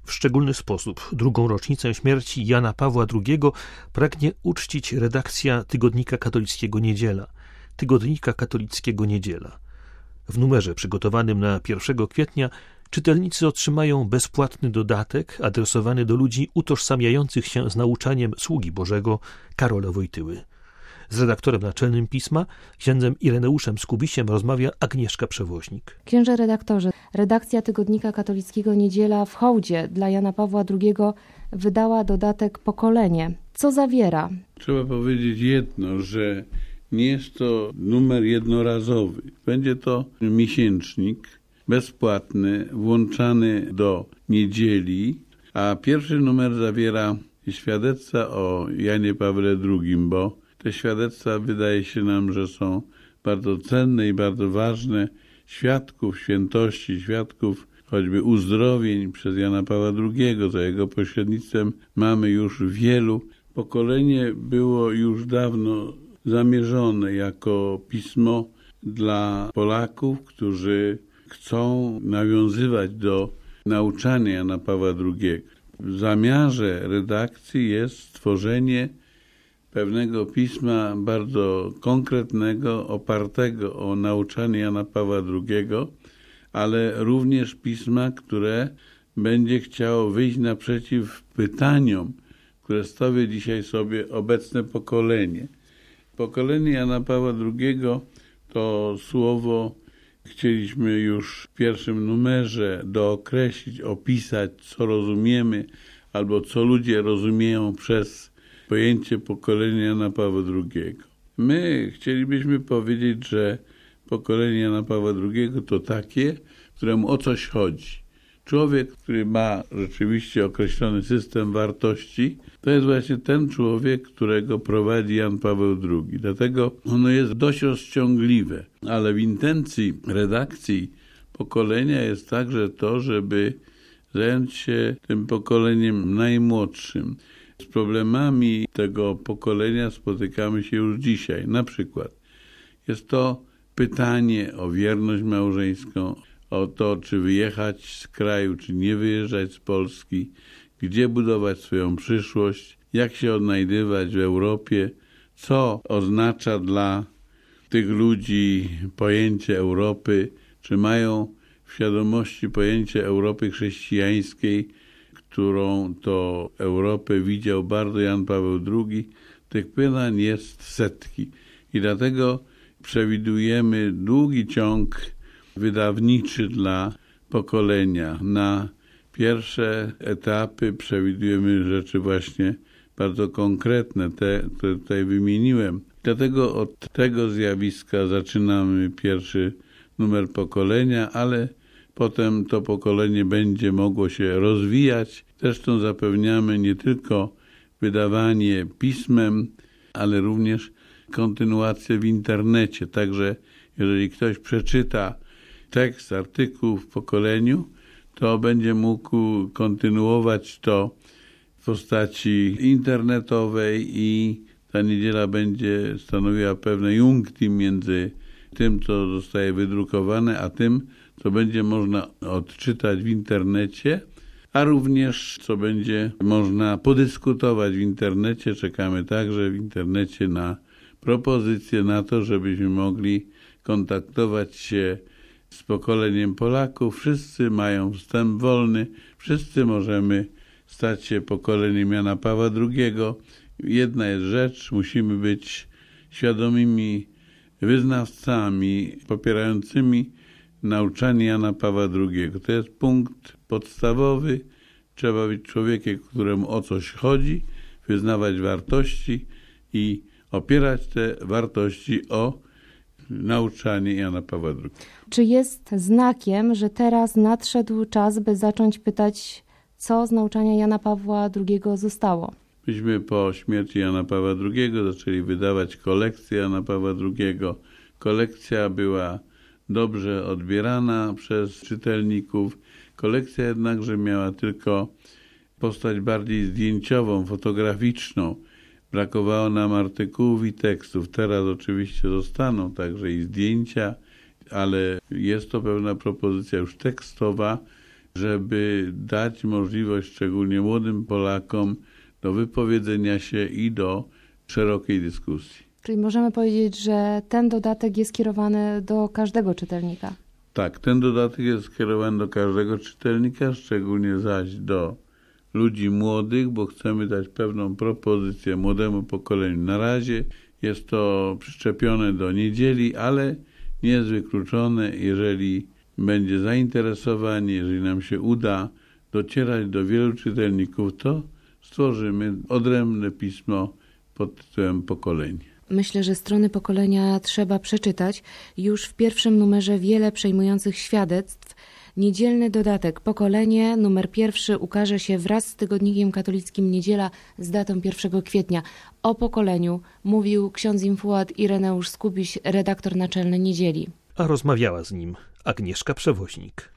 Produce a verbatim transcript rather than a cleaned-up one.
W szczególny sposób drugą rocznicę śmierci Jana Pawła drugiego pragnie uczcić redakcja tygodnika katolickiego Niedziela. Tygodnika katolickiego Niedziela. W numerze przygotowanym na pierwszego kwietnia czytelnicy otrzymają bezpłatny dodatek adresowany do ludzi utożsamiających się z nauczaniem sługi Bożego Karola Wojtyły. Z redaktorem naczelnym pisma, księdzem Ireneuszem Skubisiem, rozmawia Agnieszka Przewoźnik. Księże redaktorze, redakcja tygodnika katolickiego Niedziela w hołdzie dla Jana Pawła drugiego wydała dodatek Pokolenie. Co zawiera? Trzeba powiedzieć jedno, że nie jest to numer jednorazowy. Będzie to miesięcznik bezpłatny, włączany do niedzieli, a pierwszy numer zawiera świadectwa o Janie Pawle drugim, bo te świadectwa wydaje się nam, że są bardzo cenne i bardzo ważne. Świadków świętości, świadków choćby uzdrowień przez Jana Pawła drugiego, za jego pośrednictwem mamy już wielu. Pokolenie było już dawno zamierzone jako pismo dla Polaków, którzy chcą nawiązywać do nauczania Jana Pawła drugiego. W zamiarze redakcji jest stworzenie pewnego pisma bardzo konkretnego, opartego o nauczanie Jana Pawła drugiego, ale również pisma, które będzie chciało wyjść naprzeciw pytaniom, które stawia dzisiaj sobie obecne pokolenie. Pokolenie Jana Pawła drugiego to słowo chcieliśmy już w pierwszym numerze dookreślić, opisać, co rozumiemy, albo co ludzie rozumieją przez pojęcie pokolenia Jana Pawła drugiego. My chcielibyśmy powiedzieć, że pokolenie Jana Pawła drugiego to takie, któremu o coś chodzi. Człowiek, który ma rzeczywiście określony system wartości, to jest właśnie ten człowiek, którego prowadzi Jan Paweł drugi. Dlatego ono jest dość rozciągliwe, ale w intencji redakcji pokolenia jest także to, żeby zająć się tym pokoleniem najmłodszym. Z problemami tego pokolenia spotykamy się już dzisiaj. Na przykład jest to pytanie o wierność małżeńską, o to, czy wyjechać z kraju, czy nie wyjeżdżać z Polski, gdzie budować swoją przyszłość, jak się odnajdywać w Europie, co oznacza dla tych ludzi pojęcie Europy, czy mają w świadomości pojęcie Europy chrześcijańskiej, którą to Europę widział bardzo Jan Paweł drugi. Tych pytań jest setki i dlatego przewidujemy długi ciąg wydawniczy dla pokolenia. Na pierwsze etapy przewidujemy rzeczy właśnie bardzo konkretne, te, które tutaj wymieniłem. Dlatego od tego zjawiska zaczynamy pierwszy numer pokolenia, ale potem to pokolenie będzie mogło się rozwijać. Zresztą zapewniamy nie tylko wydawanie pismem, ale również kontynuację w internecie. Także jeżeli ktoś przeczyta tekst, artykuł w pokoleniu, to będzie mógł kontynuować to w postaci internetowej i ta niedziela będzie stanowiła pewne junctim między tym, co zostaje wydrukowane, a tym, co będzie można odczytać w internecie, a również co będzie można podyskutować w internecie. Czekamy także w internecie na propozycje na to, żebyśmy mogli kontaktować się z pokoleniem Polaków. Wszyscy mają wstęp wolny, wszyscy możemy stać się pokoleniem Jana Pawła drugiego. Jedna jest rzecz, musimy być świadomymi wyznawcami popierającymi nauczanie Jana Pawła drugiego. To jest punkt podstawowy. Trzeba być człowiekiem, któremu o coś chodzi, wyznawać wartości i opierać te wartości o nauczanie Jana Pawła drugiego. Czy jest znakiem, że teraz nadszedł czas, by zacząć pytać, co z nauczania Jana Pawła drugiego zostało? Myśmy po śmierci Jana Pawła drugiego zaczęli wydawać kolekcję Jana Pawła drugiego. Kolekcja była dobrze odbierana przez czytelników. Kolekcja jednakże miała tylko postać bardziej zdjęciową, fotograficzną. Brakowało nam artykułów i tekstów. Teraz oczywiście zostaną także i zdjęcia, ale jest to pewna propozycja już tekstowa. żeby dać możliwość szczególnie młodym Polakom do wypowiedzenia się i do szerokiej dyskusji. Czyli możemy powiedzieć, że ten dodatek jest skierowany do każdego czytelnika. Tak, ten dodatek jest skierowany do każdego czytelnika, szczególnie zaś do ludzi młodych, bo chcemy dać pewną propozycję młodemu pokoleniu. Na razie jest to przyczepione do niedzieli, ale nie jest wykluczone, jeżeli będzie zainteresowanie, jeżeli nam się uda docierać do wielu czytelników, to stworzymy odrębne pismo pod tytułem Pokolenie. Myślę, że strony pokolenia trzeba przeczytać. Już w pierwszym numerze wiele przejmujących świadectw. Niedzielny dodatek Pokolenie, numer pierwszy, ukaże się wraz z tygodnikiem katolickim Niedziela z datą pierwszego kwietnia. O pokoleniu mówił ksiądz infuat Ireneusz Skubiś, redaktor naczelny Niedzieli. A rozmawiała z nim Agnieszka Przewoźnik.